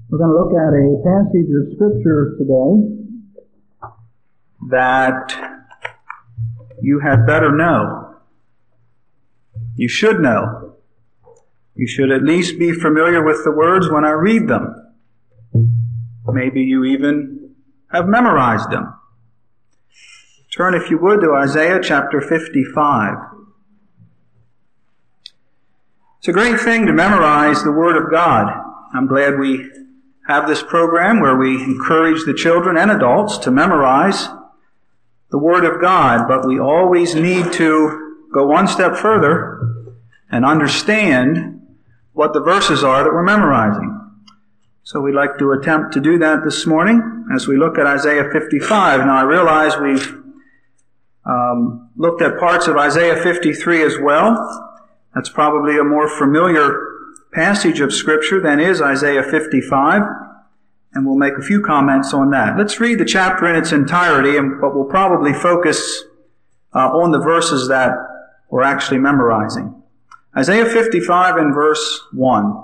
We're going to look at a passage of Scripture today that you had better know. You should know. You should at least be familiar with the words when I read them. Maybe you even have memorized them. Turn, if you would, to Isaiah chapter 55. It's a great thing to memorize the Word of God. I'm glad we have this program where we encourage the children and adults to memorize the Word of God, but we always need to go one step further and understand what the verses are that we're memorizing. So we'd like to attempt to do that this morning as we look at Isaiah 55. Now I realize we've looked at parts of Isaiah 53 as well. That's probably a more familiar passage of Scripture than is Isaiah 55, and we'll make a few comments on that. Let's read the chapter in its entirety, but we'll probably focus on the verses that we're actually memorizing. Isaiah 55 and verse 1.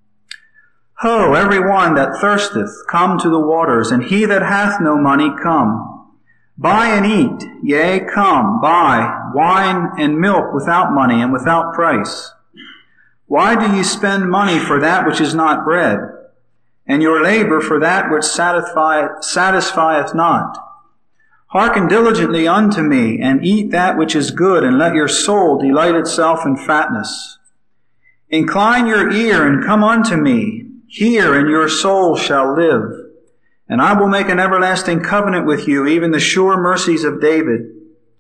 Ho, every one that thirsteth, come to the waters, and he that hath no money, come. Buy and eat, yea, come, buy wine and milk without money and without price. Why do ye spend money for that which is not bread, and your labor for that which satisfieth not? Hearken diligently unto me, and eat that which is good, and let your soul delight itself in fatness. Incline your ear, and come unto me. Hear, and your soul shall live. And I will make an everlasting covenant with you, even the sure mercies of David.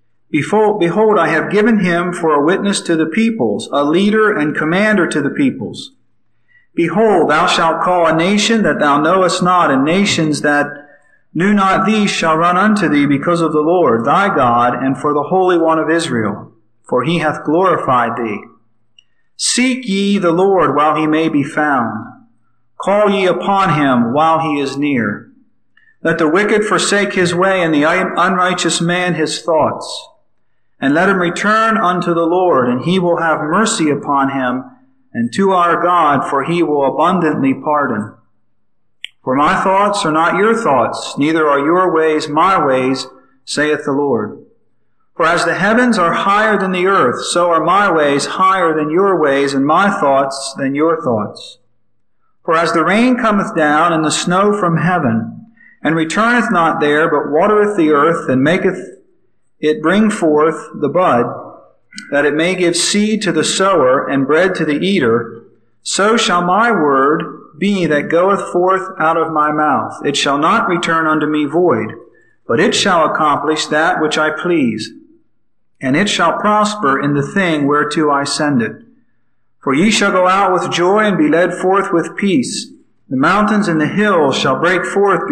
Behold, I have given him for a witness to the peoples, a leader and commander to the peoples. Behold, thou shalt call a nation that thou knowest not, and nations that knew not thee shall run unto thee because of the Lord thy God, and for the Holy One of Israel, for he hath glorified thee. Seek ye the Lord while he may be found. Call ye upon him while he is near. Let the wicked forsake his way, and the unrighteous man his thoughts. And let him return unto the Lord, and he will have mercy upon him, and to our God, for he will abundantly pardon. For my thoughts are not your thoughts, neither are your ways my ways, saith the Lord. For as the heavens are higher than the earth, so are my ways higher than your ways, and my thoughts than your thoughts. For as the rain cometh down, and the snow from heaven, and returneth not there, but watereth the earth, and maketh it bring forth the bud, that it may give seed to the sower, and bread to the eater, so shall my word be that goeth forth out of my mouth. It shall not return unto me void, but it shall accomplish that which I please, and it shall prosper in the thing whereto I send it. For ye shall go out with joy, and be led forth with peace. The mountains and the hills shall break forth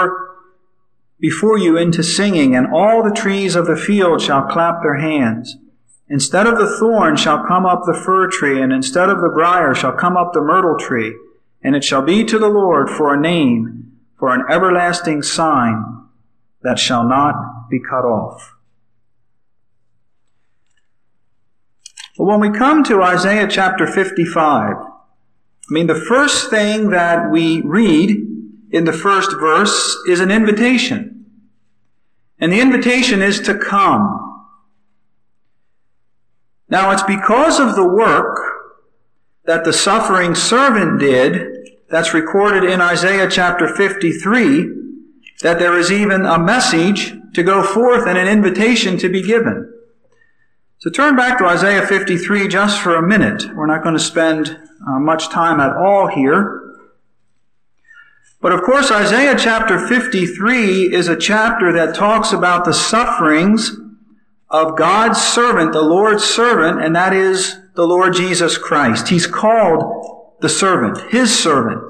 before you into singing, and all the trees of the field shall clap their hands. Instead of the thorn shall come up the fir tree, and instead of the brier shall come up the myrtle tree. And it shall be to the Lord for a name, for an everlasting sign that shall not be cut off. But when we come to Isaiah chapter 55, the first thing that we read in the first verse is an invitation. And the invitation is to come. Now it's because of the work that the suffering servant did, that's recorded in Isaiah chapter 53, that there is even a message to go forth and an invitation to be given. So turn back to Isaiah 53 just for a minute. We're not going to spend much time at all here. But of course, Isaiah chapter 53 is a chapter that talks about the sufferings of God's servant, the Lord's servant, and that is the Lord Jesus Christ. He's called the servant, his servant.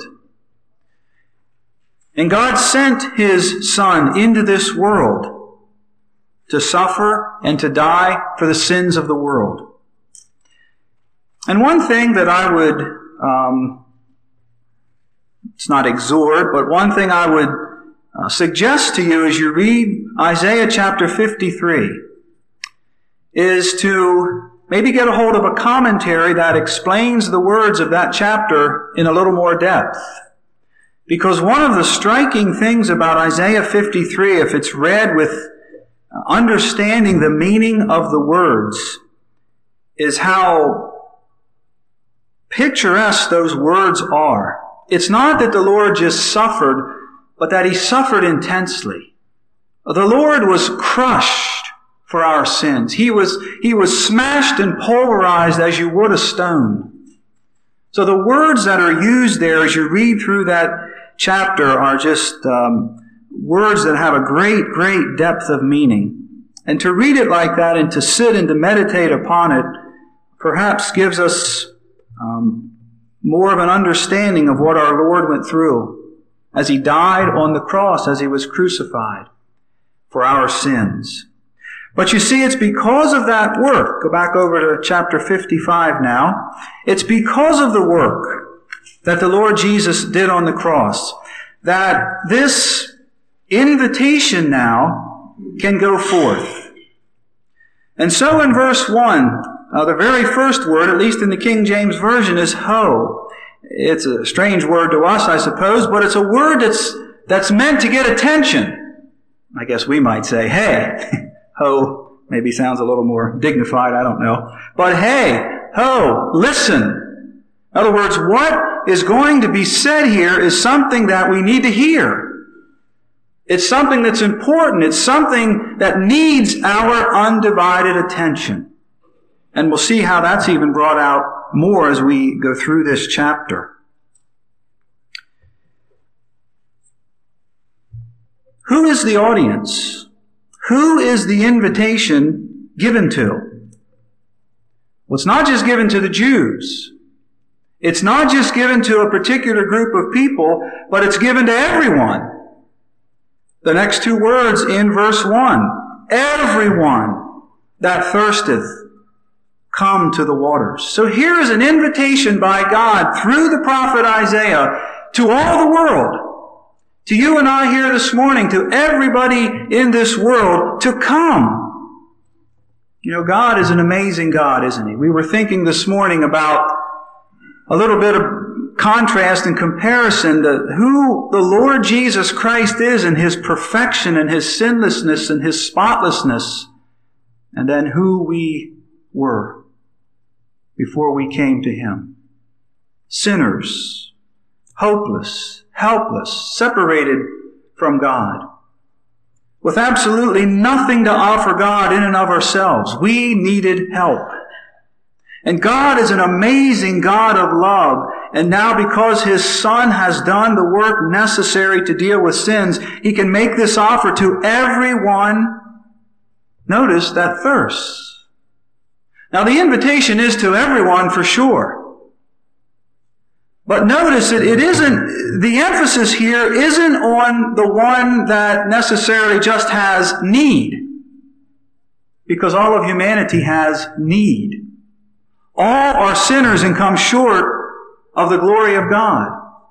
And God sent his Son into this world to suffer and to die for the sins of the world. And one thing that I would, it's not exhort, but one thing I would suggest to you as you read Isaiah chapter 53 is to maybe get a hold of a commentary that explains the words of that chapter in a little more depth. Because one of the striking things about Isaiah 53, if it's read with understanding the meaning of the words, is how picturesque those words are. It's not that the Lord just suffered, but that He suffered intensely. The Lord was crushed for our sins. He was smashed and pulverized as you would a stone. So the words that are used there as you read through that chapter are just words that have a great, great depth of meaning. And to read it like that and to sit and to meditate upon it perhaps gives us more of an understanding of what our Lord went through as He died on the cross, as He was crucified for our sins. But you see, it's because of that work. Go back over to chapter 55 now. It's because of the work that the Lord Jesus did on the cross that this invitation now can go forth. And so in verse 1, the very first word, at least in the King James Version, is ho. It's a strange word to us, I suppose, but it's a word that's meant to get attention. I guess we might say, hey. Ho maybe sounds a little more dignified, I don't know. But hey, ho, listen. In other words, what is going to be said here is something that we need to hear. It's something that's important. It's something that needs our undivided attention. And we'll see how that's even brought out more as we go through this chapter. Who is the audience? Who is the invitation given to? Well, it's not just given to the Jews. It's not just given to a particular group of people, but it's given to everyone. The next two words in verse 1, everyone that thirsteth, come to the waters. So here is an invitation by God through the prophet Isaiah to all the world. To you and I here this morning, to everybody in this world, to come. You know, God is an amazing God, isn't He? We were thinking this morning about a little bit of contrast and comparison to who the Lord Jesus Christ is in His perfection and His sinlessness and His spotlessness, and then who we were before we came to Him. Sinners, hopeless, helpless, separated from God, with absolutely nothing to offer God in and of ourselves. We needed help. And God is an amazing God of love. And now because His Son has done the work necessary to deal with sins, He can make this offer to everyone, notice, that thirsts. Now the invitation is to everyone for sure. But notice it isn't, the emphasis here isn't on the one that necessarily just has need. Because all of humanity has need. All are sinners and come short of the glory of God.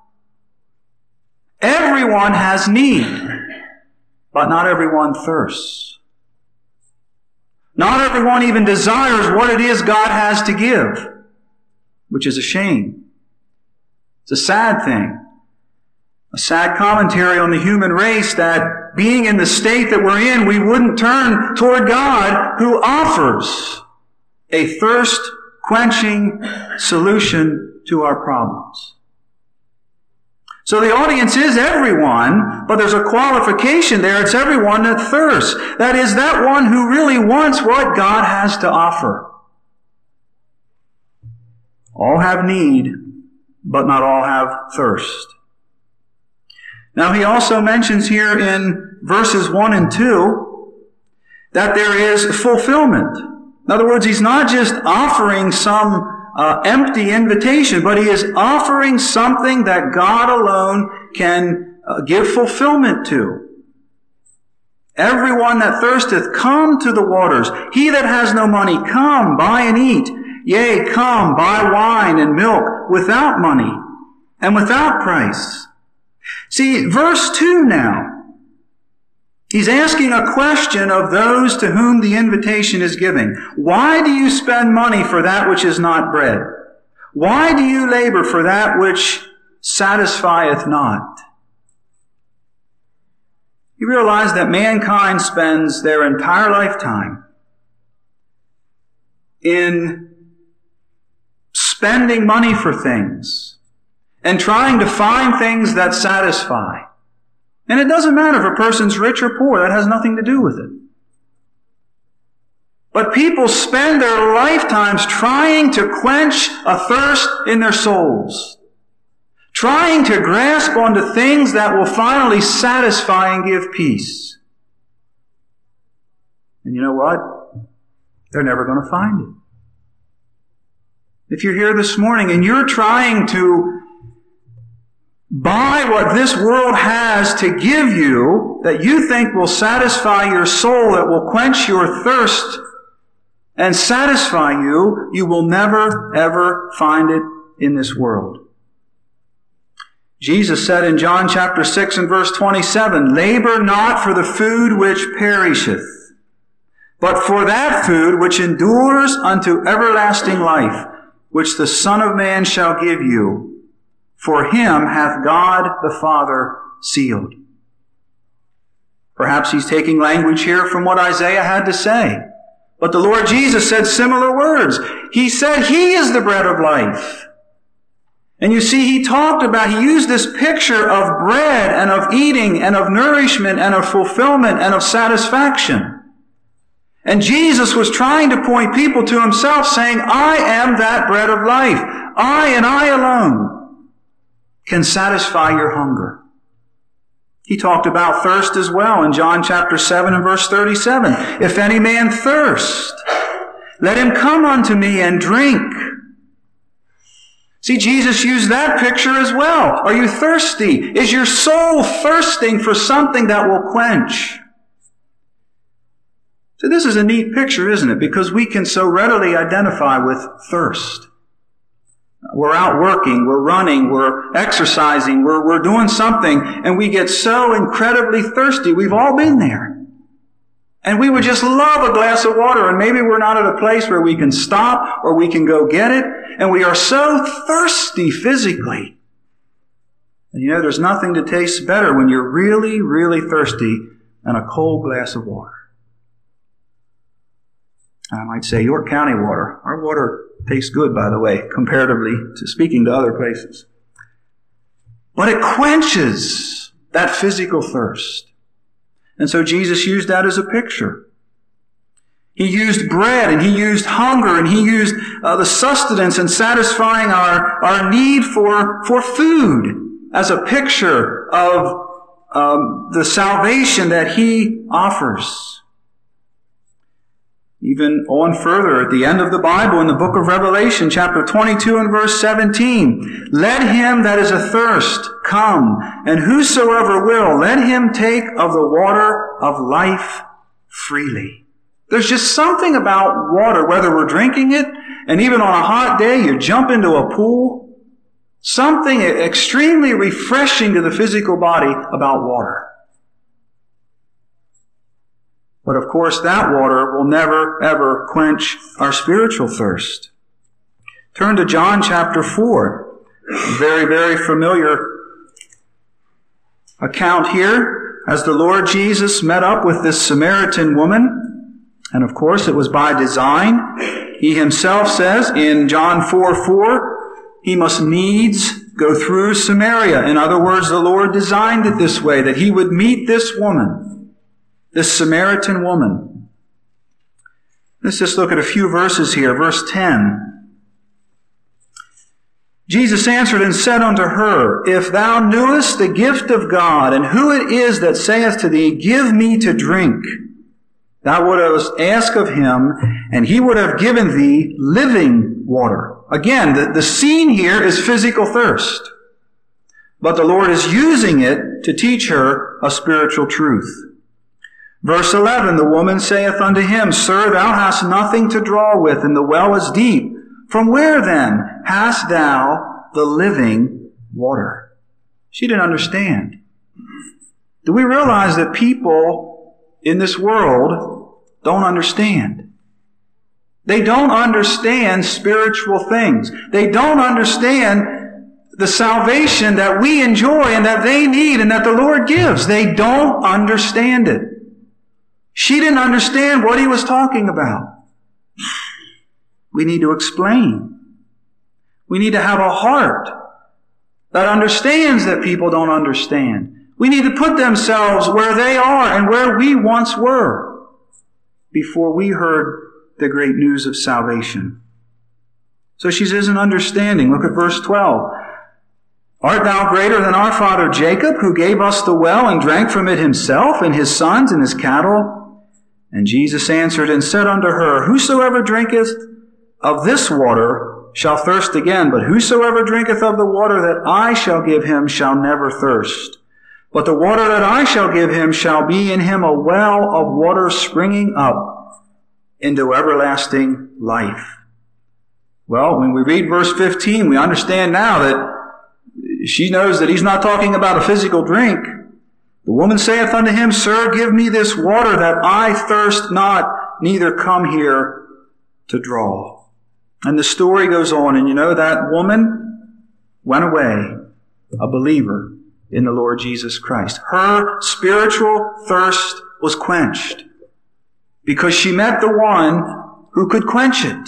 Everyone has need, but not everyone thirsts. Not everyone even desires what it is God has to give, which is a shame. It's a sad thing. A sad commentary on the human race that being in the state that we're in, we wouldn't turn toward God who offers a thirst-quenching solution to our problems. So the audience is everyone, but there's a qualification there. It's everyone that thirsts. That is, that one who really wants what God has to offer. All have need, but not all have thirst. Now he also mentions here in verses 1 and 2 that there is fulfillment. In other words, he's not just offering some empty invitation, but he is offering something that God alone can give fulfillment to. Everyone that thirsteth, come to the waters. He that has no money, come, buy and eat. Yea, come, buy wine and milk without money and without price. See, verse 2 now, he's asking a question of those to whom the invitation is giving. Why do you spend money for that which is not bread? Why do you labor for that which satisfieth not? You realize that mankind spends their entire lifetime in spending money for things and trying to find things that satisfy. And it doesn't matter if a person's rich or poor. That has nothing to do with it. But people spend their lifetimes trying to quench a thirst in their souls, trying to grasp onto things that will finally satisfy and give peace. And you know what? They're never going to find it. If you're here this morning and you're trying to buy what this world has to give you that you think will satisfy your soul, that will quench your thirst and satisfy you, you will never, ever find it in this world. Jesus said in John chapter 6 and verse 27, "Labor not for the food which perisheth, but for that food which endures unto everlasting life, which the Son of Man shall give you. For him hath God the Father sealed." Perhaps he's taking language here from what Isaiah had to say. But the Lord Jesus said similar words. He said he is the bread of life. And you see, he used this picture of bread and of eating and of nourishment and of fulfillment and of satisfaction. And Jesus was trying to point people to himself, saying, I am that bread of life. I and I alone can satisfy your hunger. He talked about thirst as well in John chapter 7 and verse 37. "If any man thirst, let him come unto me and drink." See, Jesus used that picture as well. Are you thirsty? Is your soul thirsting for something that will quench? So this is a neat picture, isn't it? Because we can so readily identify with thirst. We're out working, we're running, we're exercising, we're doing something, and we get so incredibly thirsty. We've all been there. And we would just love a glass of water, and maybe we're not at a place where we can stop or we can go get it, and we are so thirsty physically. And you know, there's nothing that tastes better when you're really, really thirsty than a cold glass of water. I might say York County water. Our water tastes good, by the way, comparatively to speaking to other places. But it quenches that physical thirst. And so Jesus used that as a picture. He used bread, and he used hunger, and he used the sustenance and satisfying our need for food as a picture of the salvation that he offers. Even on further, at the end of the Bible, in the book of Revelation, chapter 22 and verse 17, "Let him that is athirst come, and whosoever will, let him take of the water of life freely." There's just something about water, whether we're drinking it, and even on a hot day, you jump into a pool, something extremely refreshing to the physical body about water. But of course, that water will never, ever quench our spiritual thirst. Turn to John chapter 4. Very, very familiar account here as the Lord Jesus met up with this Samaritan woman. And of course, it was by design. He himself says in John 4:4, he must needs go through Samaria. In other words, the Lord designed it this way, that he would meet this woman. This Samaritan woman. Let's just look at a few verses here. Verse 10. Jesus answered and said unto her, "If thou knewest the gift of God, and who it is that saith to thee, Give me to drink, thou wouldst ask of him, and he would have given thee living water." Again, the scene here is physical thirst. But the Lord is using it to teach her a spiritual truth. Verse 11, the woman saith unto him, "Sir, thou hast nothing to draw with, and the well is deep. From where then hast thou the living water?" She didn't understand. Do we realize that people in this world don't understand? They don't understand spiritual things. They don't understand the salvation that we enjoy and that they need and that the Lord gives. They don't understand it. She didn't understand what he was talking about. We need to explain. We need to have a heart that understands that people don't understand. We need to put themselves where they are and where we once were before we heard the great news of salvation. So she isn't understanding. Look at verse 12. Art thou greater than our father Jacob, who gave us the well and drank from it himself, and his sons and his cattle? And Jesus answered and said unto her, Whosoever drinketh of this water shall thirst again, but whosoever drinketh of the water that I shall give him shall never thirst. But the water that I shall give him shall be in him a well of water springing up into everlasting life. Well, when we read verse 15, we understand now that she knows that he's not talking about a physical drink. The woman saith unto him, Sir, give me this water that I thirst not, neither come here to draw. And the story goes on, and you know that woman went away a believer in the Lord Jesus Christ. Her spiritual thirst was quenched because she met the one who could quench it.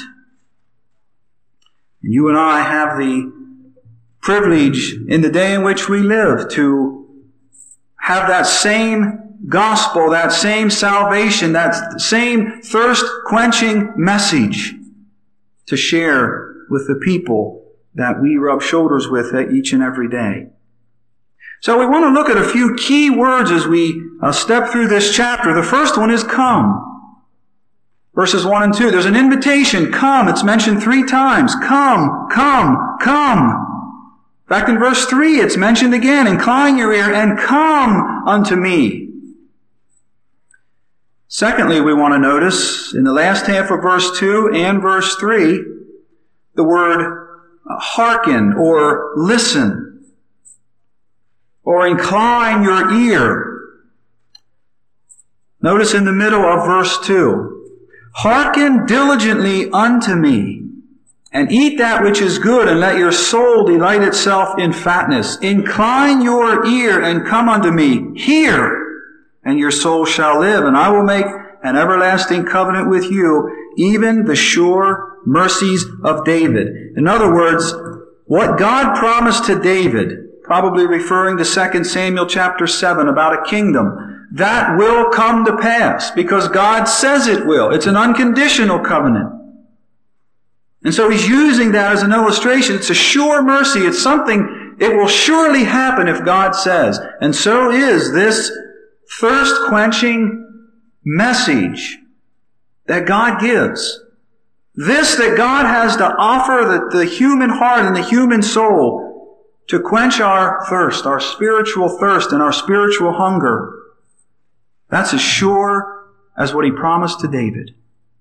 And you and I have the privilege in the day in which we live to have that same gospel, that same salvation, that same thirst-quenching message to share with the people that we rub shoulders with each and every day. So we want to look at a few key words as we step through this chapter. The first one is come. Verses 1 and 2. There's an invitation. Come. It's mentioned 3 times. Come, come, come. Back in verse 3, it's mentioned again. Incline your ear and come unto me. Secondly, we want to notice in the last half of verse 2 and verse 3, the word hearken or listen or incline your ear. Notice in the middle of verse 2, hearken diligently unto me, and eat that which is good, and let your soul delight itself in fatness. Incline your ear and come unto me. Hear, and your soul shall live, and I will make an everlasting covenant with you, even the sure mercies of David. In other words, what God promised to David, probably referring to 2 Samuel chapter 7 about a kingdom, that will come to pass because God says it will. It's an unconditional covenant. And so he's using that as an illustration. It's a sure mercy. It's something, it will surely happen if God says. And so is this thirst-quenching message that God gives. This that God has to offer the human heart and the human soul to quench our thirst, our spiritual thirst and our spiritual hunger. That's as sure as what he promised to David.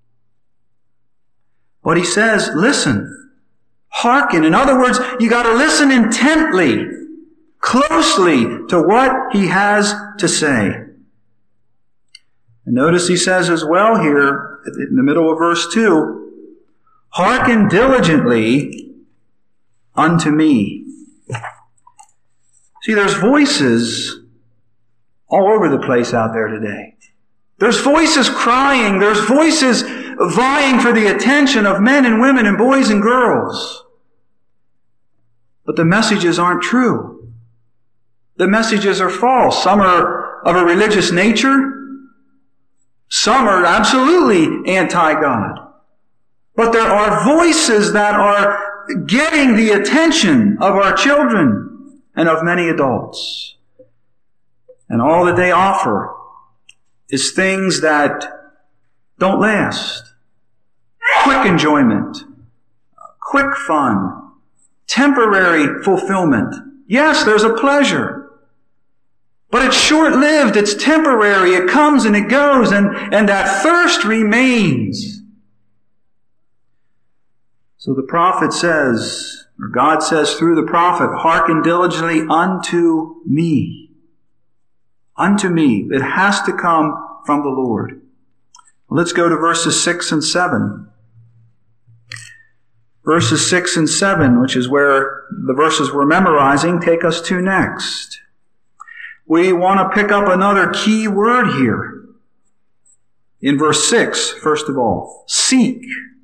But he says, listen, hearken. In other words, you got to listen intently, closely to what he has to say. And notice he says as well here, in the middle of verse 2, hearken diligently unto me. See, there's voices all over the place out there today. There's voices crying. There's voices vying for the attention of men and women and boys and girls. But the messages aren't true. The messages are false. Some are of a religious nature. Some are absolutely anti-God. But there are voices that are getting the attention of our children and of many adults. And all that they offer is things that don't last. Quick enjoyment, quick fun, temporary fulfillment. Yes, there's a pleasure. But it's short-lived, it's temporary, it comes and it goes, and that thirst remains. So the prophet says, or God says through the prophet, hearken diligently unto me. Unto me. It has to come from the Lord. Let's go to verses 6 and 7. verses 6 and 7, which is where the verses we're memorizing take us to next. We want to pick up another key word here. In verse 6, first of all, seek.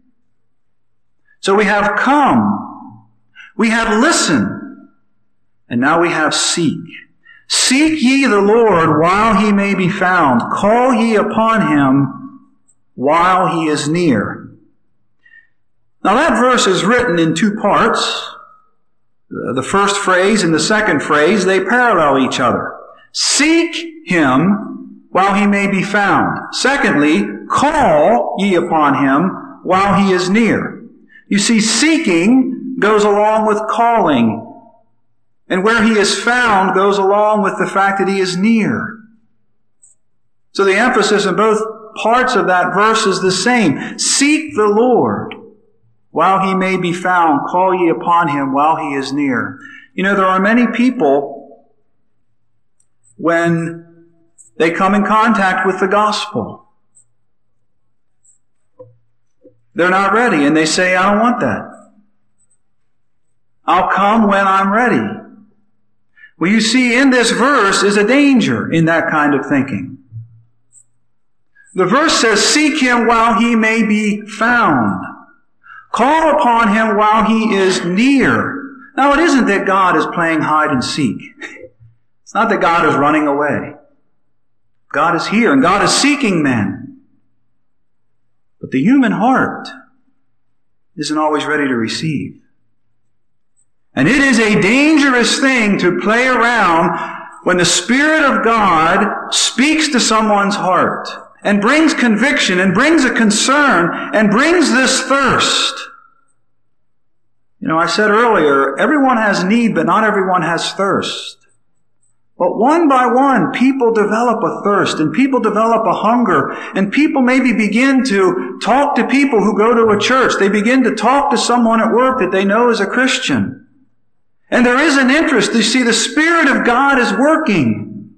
So we have come, we have listened, and now we have seek. Seek ye the Lord while he may be found. Call ye upon him while he is near. Now that verse is written in two parts. The first phrase and the second phrase, they parallel each other. Seek him while he may be found. Secondly, call ye upon him while he is near. You see, seeking goes along with calling. And where he is found goes along with the fact that he is near. So the emphasis in both parts of that verse is the same. Seek the Lord while he may be found. Call ye upon him while he is near. You know, there are many people, when they come in contact with the gospel, they're not ready, and they say, I don't want that. I'll come when I'm ready. Well, you see, in this verse is a danger in that kind of thinking. The verse says, seek him while he may be found. Call upon him while he is near. Now, it isn't that God is playing hide and seek. It's not that God is running away. God is here, and God is seeking men. But the human heart isn't always ready to receive. And it is a dangerous thing to play around when the Spirit of God speaks to someone's heart and brings conviction and brings a concern and brings this thirst. You know, I said earlier, everyone has need, but not everyone has thirst. But one by one, people develop a thirst, and people develop a hunger, and people maybe begin to talk to people who go to a church. They begin to talk to someone at work that they know is a Christian. And there is an interest. You see, the Spirit of God is working.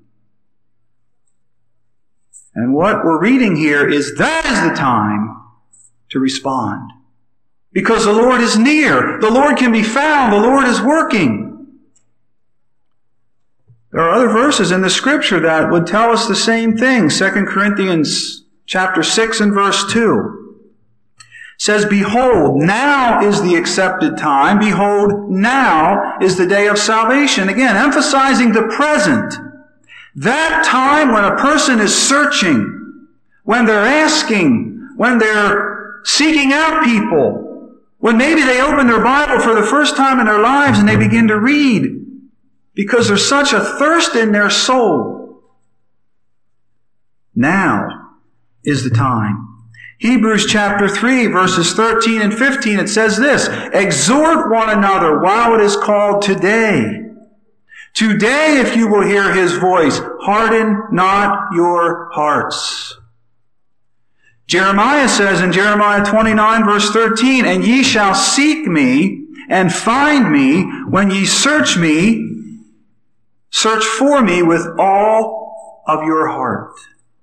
And what we're reading here is that is the time to respond. Because the Lord is near. The Lord can be found. The Lord is working. There are other verses in the Scripture that would tell us the same thing. 2 Corinthians chapter 6 and verse 2. Says, behold, now is the accepted time. Behold, now is the day of salvation. Again, emphasizing the present. That time when a person is searching, when they're asking, when they're seeking out people, when maybe they open their Bible for the first time in their lives and they begin to read because there's such a thirst in their soul. Now is the time. Hebrews chapter 3, verses 13 and 15, it says this, exhort one another while it is called today. Today, if you will hear his voice, harden not your hearts. Jeremiah says in Jeremiah 29, verse 13, and ye shall seek me and find me when ye search for me with all of your heart.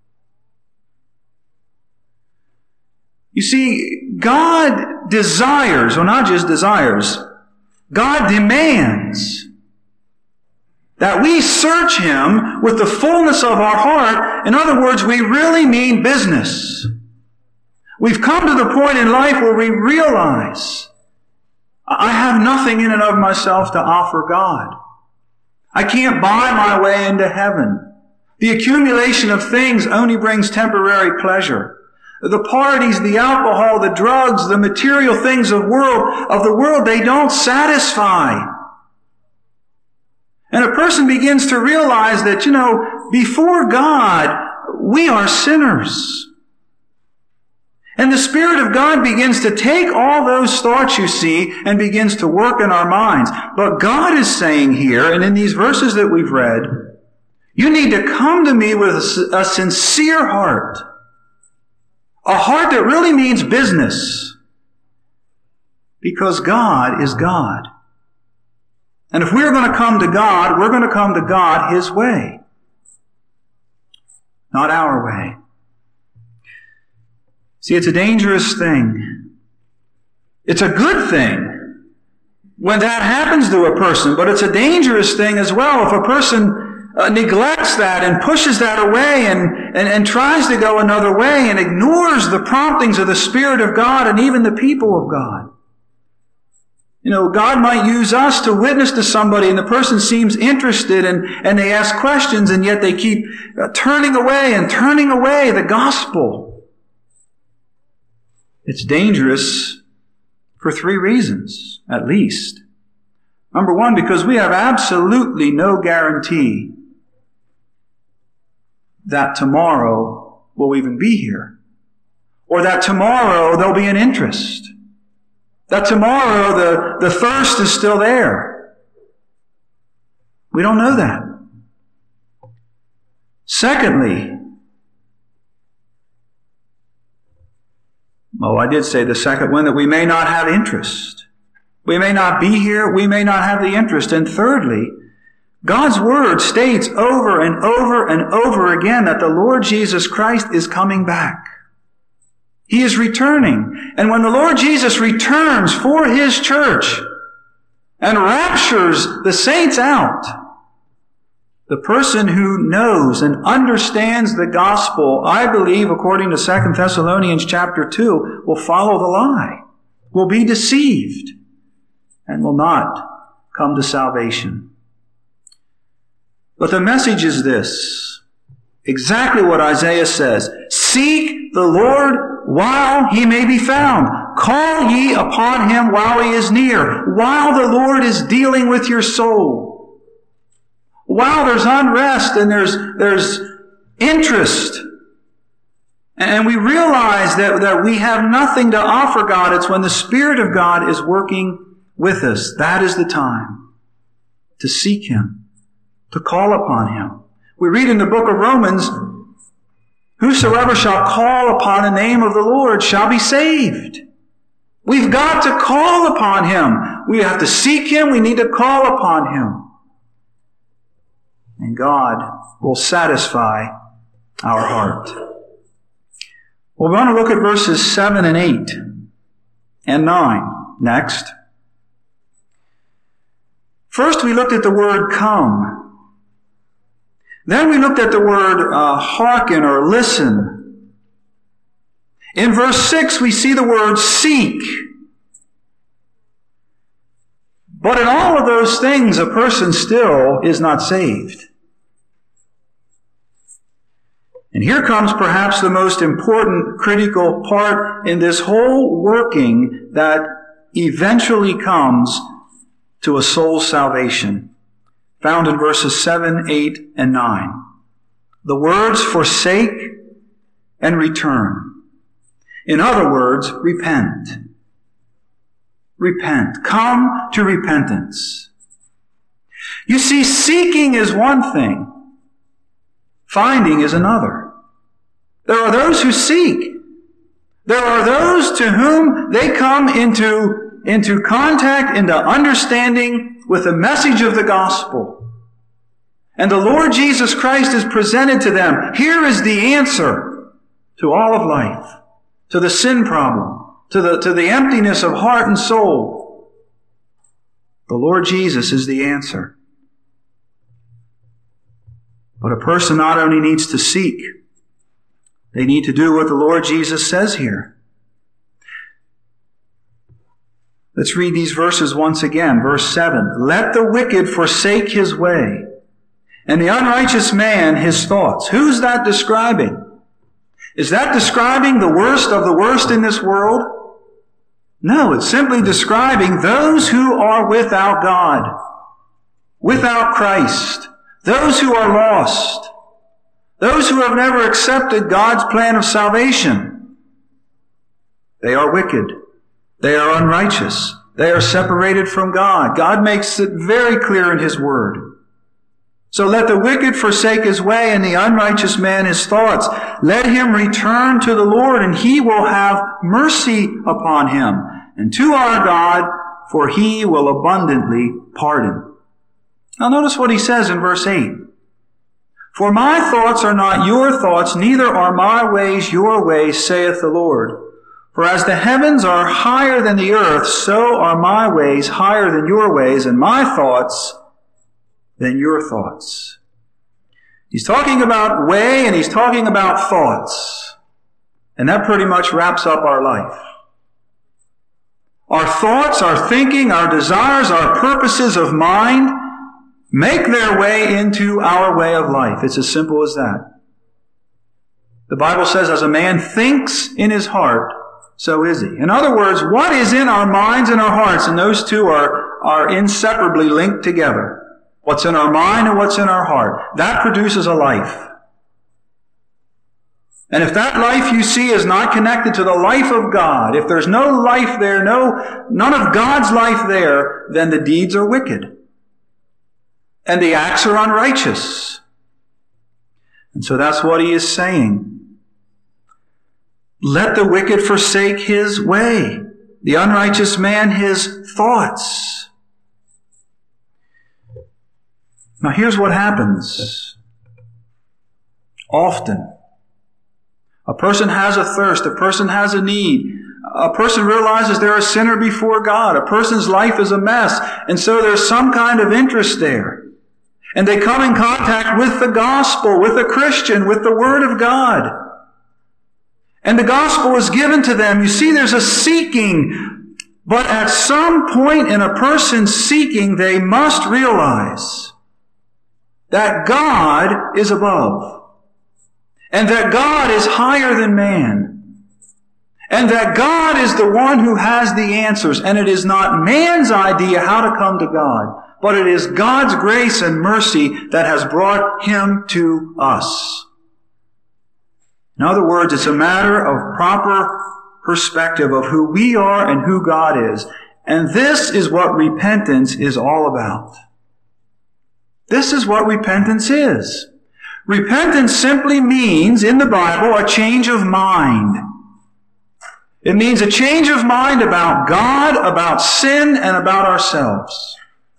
You see, God desires, or not just desires, God demands that we search him with the fullness of our heart. In other words, we really mean business. We've come to the point in life where we realize, I have nothing in and of myself to offer God. I can't buy my way into heaven. The accumulation of things only brings temporary pleasure. The parties, the alcohol, the drugs, the material things of the world, they don't satisfy. And a person begins to realize that, before God, we are sinners. And the Spirit of God begins to take all those thoughts, you see, and begins to work in our minds. But God is saying here, and in these verses that we've read, you need to come to me with a sincere heart. A heart that really means business. Because God is God. And if we're going to come to God, we're going to come to God his way. Not our way. See, it's a dangerous thing It's a good thing when that happens to a person, but it's a dangerous thing as well if a person neglects that and pushes that away and tries to go another way and ignores the promptings of the Spirit of God and even the people of God. You know, God might use us to witness to somebody and the person seems interested and they ask questions and yet they keep turning away the gospel. It's dangerous for 3 reasons, at least. Number 1, because we have absolutely no guarantee that tomorrow we'll even be here. Or that tomorrow there'll be an interest. That tomorrow the thirst is still there. We don't know that. Secondly, I did say the second one, that we may not have interest. We may not be here. We may not have the interest. And thirdly, God's Word states over and over and over again that the Lord Jesus Christ is coming back. He is returning. And when the Lord Jesus returns for His church and raptures the saints out, the person who knows and understands the gospel, I believe, according to 2 Thessalonians chapter 2, will follow the lie, will be deceived, and will not come to salvation. But the message is this, exactly what Isaiah says: seek the Lord while He may be found. Call ye upon Him while He is near, while the Lord is dealing with your soul. While there's unrest and there's interest, and we realize that we have nothing to offer God, it's when the Spirit of God is working with us. That is the time to seek Him, to call upon Him. We read in the book of Romans, whosoever shall call upon the name of the Lord shall be saved. We've got to call upon Him. We have to seek Him. We need to call upon Him. And God will satisfy our heart. Well, we want to look at verses 7 and 8 and 9 next. First, we looked at the word come. Then we looked at the word hearken or listen. In verse 6, we see the word seek. But in all of those things, a person still is not saved. And here comes perhaps the most important critical part in this whole working that eventually comes to a soul's salvation, found in verses 7, 8, and 9. The words forsake and return. In other words, repent. Repent. Come to repentance. You see, seeking is one thing. Finding is another. There are those who seek. There are those to whom they come into contact, into understanding with the message of the gospel. And the Lord Jesus Christ is presented to them. Here is the answer to all of life, to the sin problem, to the emptiness of heart and soul. The Lord Jesus is the answer. But a person not only needs to seek, they need to do what the Lord Jesus says here. Let's read these verses once again. Verse 7. Let the wicked forsake his way, and the unrighteous man his thoughts. Who's that describing? Is that describing the worst of the worst in this world? No, it's simply describing those who are without God, without Christ, those who are lost, those who have never accepted God's plan of salvation. They are wicked. They are unrighteous. They are separated from God. God makes it very clear in His Word. So let the wicked forsake his way and the unrighteous man his thoughts. Let him return to the Lord, and He will have mercy upon him, and to our God, for He will abundantly pardon. Now notice what He says in verse 8. For my thoughts are not your thoughts, neither are my ways your ways, saith the Lord. For as the heavens are higher than the earth, so are my ways higher than your ways, and my thoughts than your thoughts. He's talking about way and he's talking about thoughts. And that pretty much wraps up our life. Our thoughts, our thinking, our desires, our purposes of mind make their way into our way of life. It's as simple as that. The Bible says, as a man thinks in his heart, so is he. In other words, what is in our minds and our hearts, and those two are inseparably linked together. What's in our mind and what's in our heart. That produces a life. And if that life you see is not connected to the life of God, if there's no life there, none of God's life there, then the deeds are wicked. And the acts are unrighteous. And so that's what he is saying. Let the wicked forsake his way, the unrighteous man his thoughts. Now here's what happens. Often, a person has a thirst, a person has a need, a person realizes they're a sinner before God, a person's life is a mess, and so there's some kind of interest there. And they come in contact with the gospel, with a Christian, with the Word of God. And the gospel is given to them. You see, there's a seeking, but at some point in a person's seeking, they must realize that God is above, and that God is higher than man, and that God is the one who has the answers, and it is not man's idea how to come to God, but it is God's grace and mercy that has brought him to us. In other words, it's a matter of proper perspective of who we are and who God is. And this is what repentance is all about. This is what repentance is. Repentance simply means, in the Bible, a change of mind. It means a change of mind about God, about sin, and about ourselves.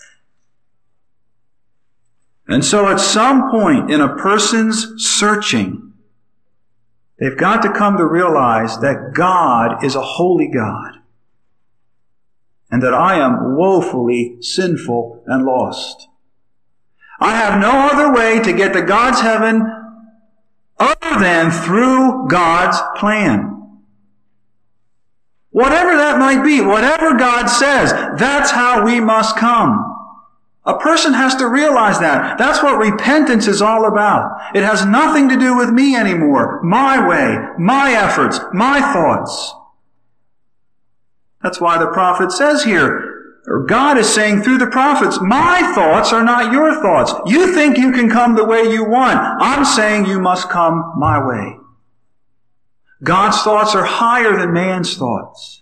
And so at some point in a person's searching, they've got to come to realize that God is a holy God, and that I am woefully sinful and lost. I have no other way to get to God's heaven other than through God's plan. Whatever that might be, whatever God says, that's how we must come. A person has to realize that. That's what repentance is all about. It has nothing to do with me anymore. My way, my efforts, my thoughts. That's why the prophet says here, or God is saying through the prophets, my thoughts are not your thoughts. You think you can come the way you want. I'm saying you must come my way. God's thoughts are higher than man's thoughts.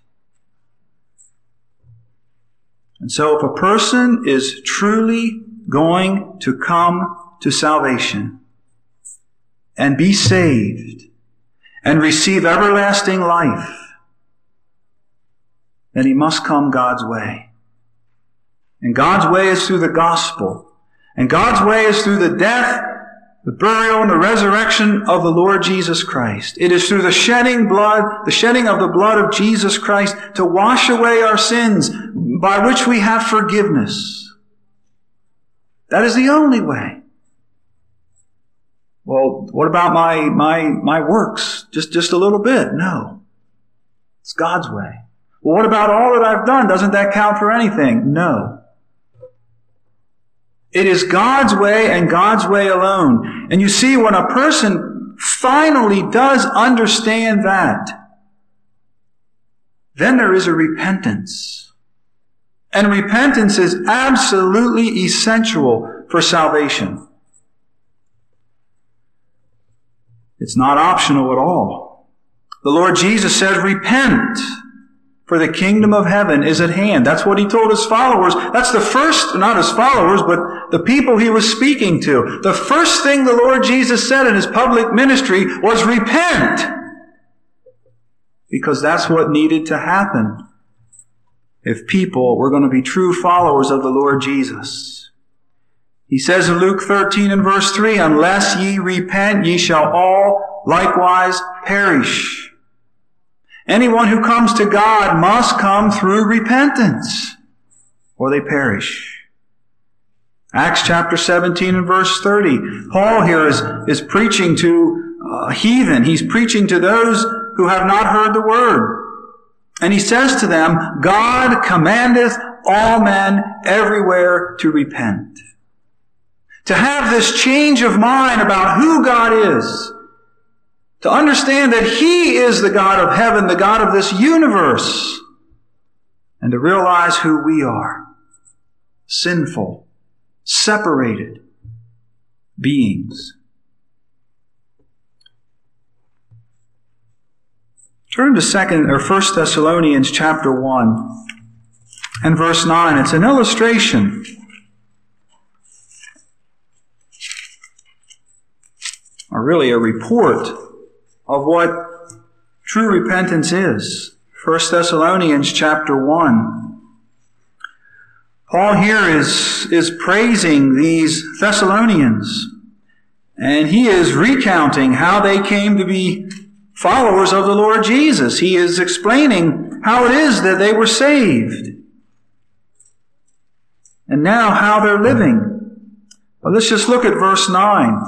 And so if a person is truly going to come to salvation and be saved and receive everlasting life, then he must come God's way. And God's way is through the gospel. And God's way is through the death, the burial, and the resurrection of the Lord Jesus Christ. It is through the shedding of the blood of Jesus Christ to wash away our sins, by which we have forgiveness. That is the only way. Well, what about my works? Just a little bit? No. It's God's way. Well, what about all that I've done? Doesn't that count for anything? No. It is God's way and God's way alone. And you see, when a person finally does understand that, then there is a repentance. And repentance is absolutely essential for salvation. It's not optional at all. The Lord Jesus said, repent, for the kingdom of heaven is at hand. That's what he told his followers. That's the first, not his followers, but the people he was speaking to. The first thing the Lord Jesus said in his public ministry was repent. Because that's what needed to happen if people were going to be true followers of the Lord Jesus. He says in Luke 13 and verse 3, unless ye repent, ye shall all likewise perish. Anyone who comes to God must come through repentance, or they perish. Acts chapter 17 and verse 30. Paul here is preaching to heathen. He's preaching to those who have not heard the word. And he says to them, God commandeth all men everywhere to repent. To have this change of mind about who God is. To understand that He is the God of heaven, the God of this universe. And to realize who we are. Sinful, separated beings. Turn to 1 Thessalonians chapter 1 and verse 9. It's an illustration or really a report of what true repentance is. 1 Thessalonians chapter 1. Paul here is praising these Thessalonians, and he is recounting how they came to be followers of the Lord Jesus. He is explaining how it is that they were saved, and now how they're living. Well, let's just look at verse 9.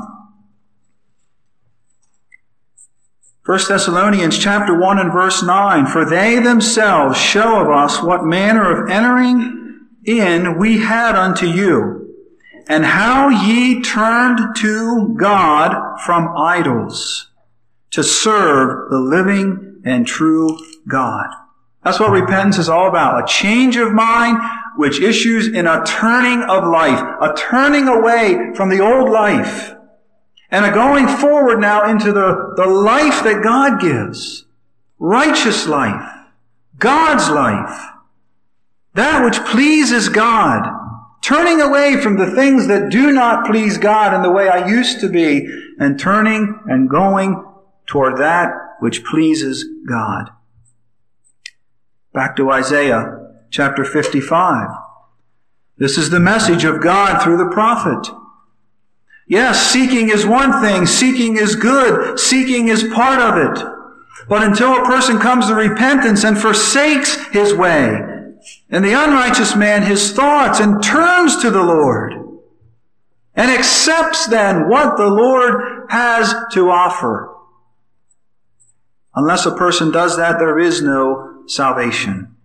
1 Thessalonians chapter 1 and verse 9. For they themselves show of us what manner of entering in we had unto you, and how ye turned to God from idols, to serve the living and true God. That's what repentance is all about. A change of mind which issues in a turning of life, a turning away from the old life, and a going forward now into the life that God gives. Righteous life. God's life. That which pleases God. Turning away from the things that do not please God in the way I used to be, and turning and going toward that which pleases God. Back to Isaiah chapter 55. This is the message of God through the prophet. Yes, seeking is one thing. Seeking is good. Seeking is part of it. But until a person comes to repentance and forsakes his way, and the unrighteous man his thoughts, and turns to the Lord, and accepts then what the Lord has to offer, unless a person does that, there is no salvation.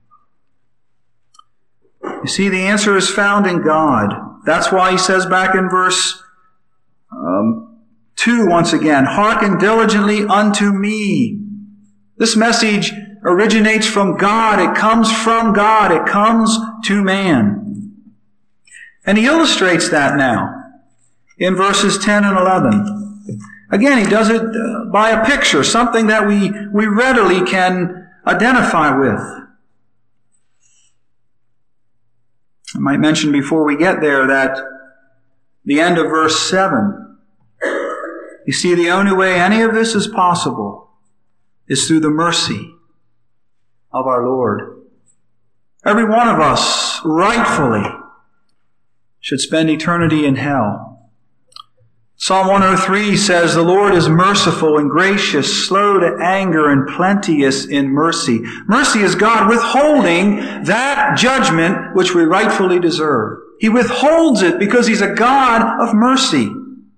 You see, the answer is found in God. That's why he says back in verse 2 once again, hearken diligently unto me. This message originates from God. It comes from God. It comes to man. And he illustrates that now in verses 10 and 11. Again, he does it by a picture, something that we readily can identify with. I might mention before we get there that the end of verse 7, you see, the only way any of this is possible is through the mercy of our Lord. Every one of us, rightfully, should spend eternity in hell. Psalm 103 says, the Lord is merciful and gracious, slow to anger, and plenteous in mercy. Mercy is God withholding that judgment which we rightfully deserve. He withholds it because He's a God of mercy.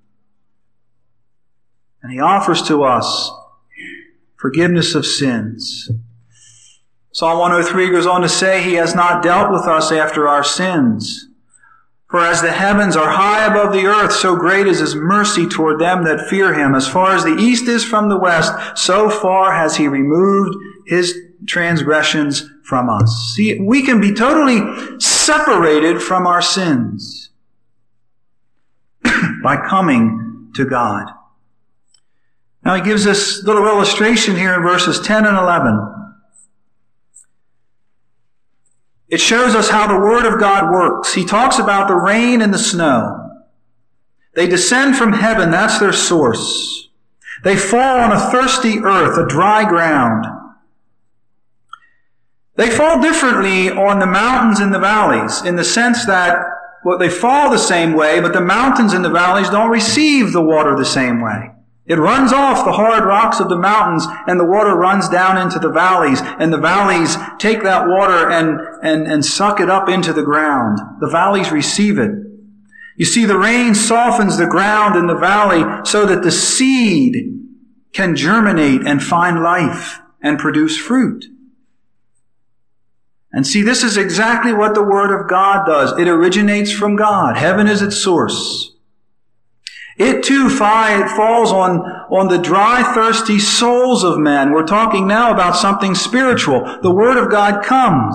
And He offers to us forgiveness of sins. Psalm 103 goes on to say, He has not dealt with us after our sins. For as the heavens are high above the earth, so great is His mercy toward them that fear Him. As far as the east is from the west, so far has He removed His transgressions from us. See, we can be totally separated from our sins by coming to God. Now he gives this little illustration here in verses 10 and 11. It shows us how the Word of God works. He talks about the rain and the snow. They descend from heaven, that's their source. They fall on a thirsty earth, a dry ground. They fall differently on the mountains and the valleys, in the sense that they fall the same way, but the mountains and the valleys don't receive the water the same way. It runs off the hard rocks of the mountains, and the water runs down into the valleys, and the valleys take that water and suck it up into the ground. The valleys receive it. You see, the rain softens the ground in the valley so that the seed can germinate and find life and produce fruit. And see, this is exactly what the Word of God does. It originates from God. Heaven is its source. It too falls on the dry, thirsty souls of men. We're talking now about something spiritual. The Word of God comes.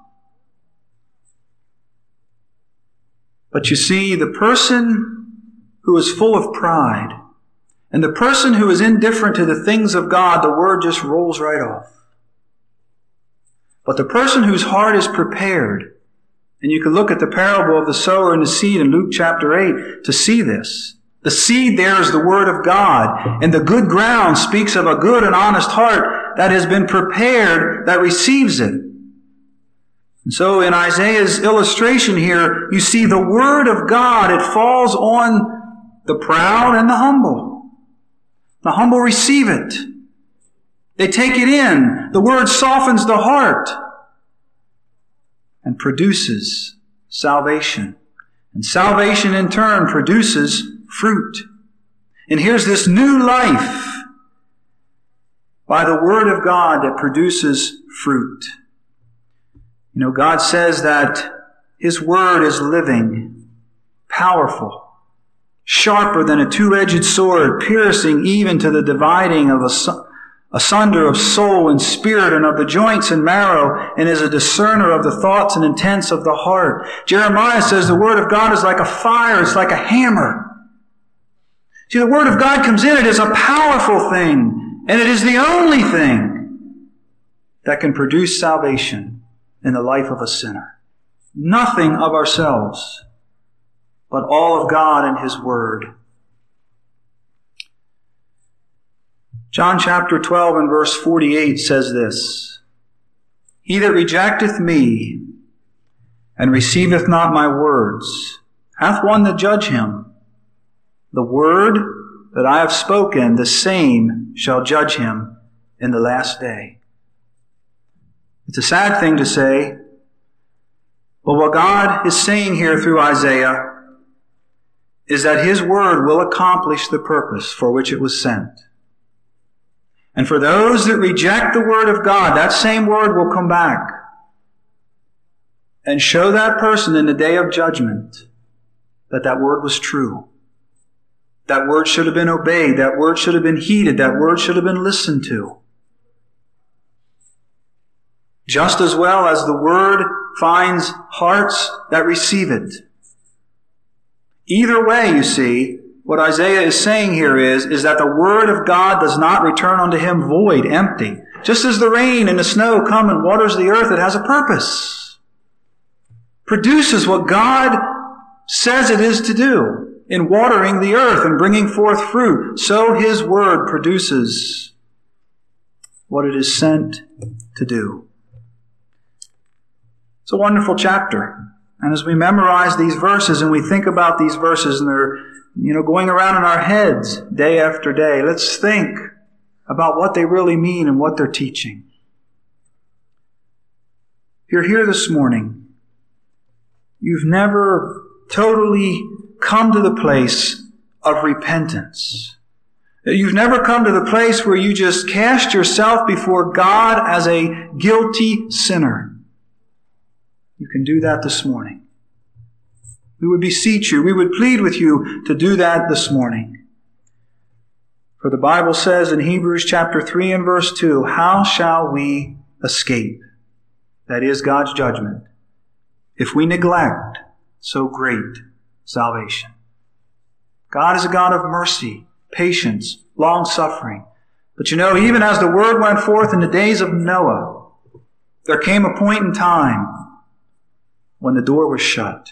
But you see, the person who is full of pride and the person who is indifferent to the things of God, the Word just rolls right off. But the person whose heart is prepared, and you can look at the parable of the sower and the seed in Luke chapter 8 to see this. The seed there is the Word of God, and the good ground speaks of a good and honest heart that has been prepared, that receives it. And so in Isaiah's illustration here, you see the Word of God, it falls on the proud and the humble. The humble receive it. They take it in. The Word softens the heart and produces salvation. And salvation in turn produces fruit. And here's this new life by the Word of God that produces fruit. You know, God says that His Word is living, powerful, sharper than a two-edged sword, piercing even to the dividing of asunder of soul and spirit and of the joints and marrow, and is a discerner of the thoughts and intents of the heart. Jeremiah says the Word of God is like a fire, it's like a hammer. See, the Word of God comes in, it is a powerful thing, and it is the only thing that can produce salvation in the life of a sinner. Nothing of ourselves, but all of God and His Word. John chapter 12 and verse 48 says this, "He that rejecteth me and receiveth not my words hath one to judge him. The word that I have spoken, the same shall judge him in the last day." It's a sad thing to say, but what God is saying here through Isaiah is that His Word will accomplish the purpose for which it was sent. And for those that reject the Word of God, that same Word will come back and show that person in the day of judgment that that Word was true. That Word should have been obeyed. That Word should have been heeded. That Word should have been listened to. Just as well as the Word finds hearts that receive it. Either way, you see, what Isaiah is saying here is that the Word of God does not return unto Him void, empty. Just as the rain and the snow come and waters the earth, it has a purpose. Produces what God says it is to do in watering the earth and bringing forth fruit. So His Word produces what it is sent to do. It's a wonderful chapter. And as we memorize these verses and we think about these verses and they're going around in our heads day after day, let's think about what they really mean and what they're teaching. If you're here this morning, you've never totally come to the place of repentance. You've never come to the place where you just cast yourself before God as a guilty sinner. You can do that this morning. We would beseech you, we would plead with you to do that this morning. For the Bible says in Hebrews chapter 3 and verse 2, "How shall we escape?" That is God's judgment, "if we neglect so great salvation." God is a God of mercy, patience, long-suffering. But even as the word went forth in the days of Noah, there came a point in time when the door was shut.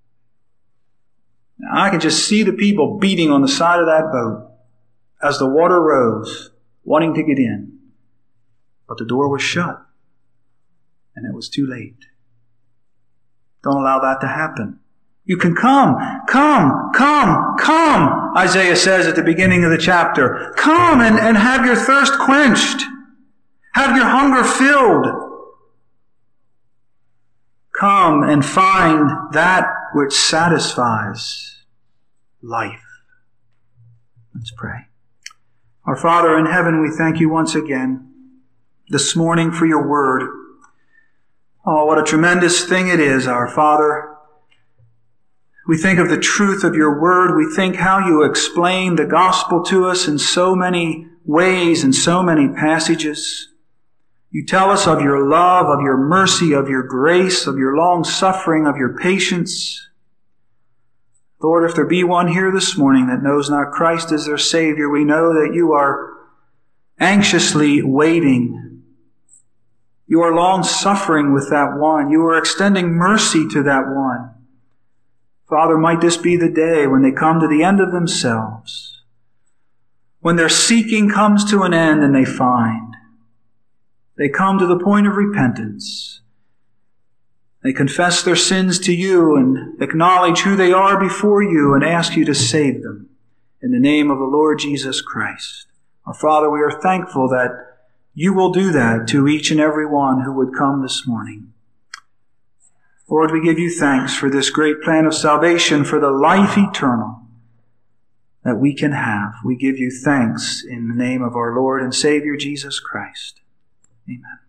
Now, I can just see the people beating on the side of that boat as the water rose, wanting to get in. But the door was shut, and it was too late. Don't allow that to happen. You can come, Isaiah says at the beginning of the chapter. Come and have your thirst quenched. Have your hunger filled. Come and find that which satisfies life. Let's pray. Our Father in heaven, we thank you once again this morning for your word. Oh, what a tremendous thing it is, our Father. We think of the truth of your word. We think how you explain the gospel to us in so many ways and so many passages. You tell us of your love, of your mercy, of your grace, of your long suffering, of your patience. Lord, if there be one here this morning that knows not Christ as their Savior, we know that you are anxiously waiting. You are long suffering with that one. You are extending mercy to that one. Father, might this be the day when they come to the end of themselves, when their seeking comes to an end and they find. They come to the point of repentance. They confess their sins to you and acknowledge who they are before you and ask you to save them in the name of the Lord Jesus Christ. Our Father, we are thankful that you will do that to each and every one who would come this morning. Lord, we give you thanks for this great plan of salvation, for the life eternal that we can have. We give you thanks in the name of our Lord and Savior Jesus Christ. Amen.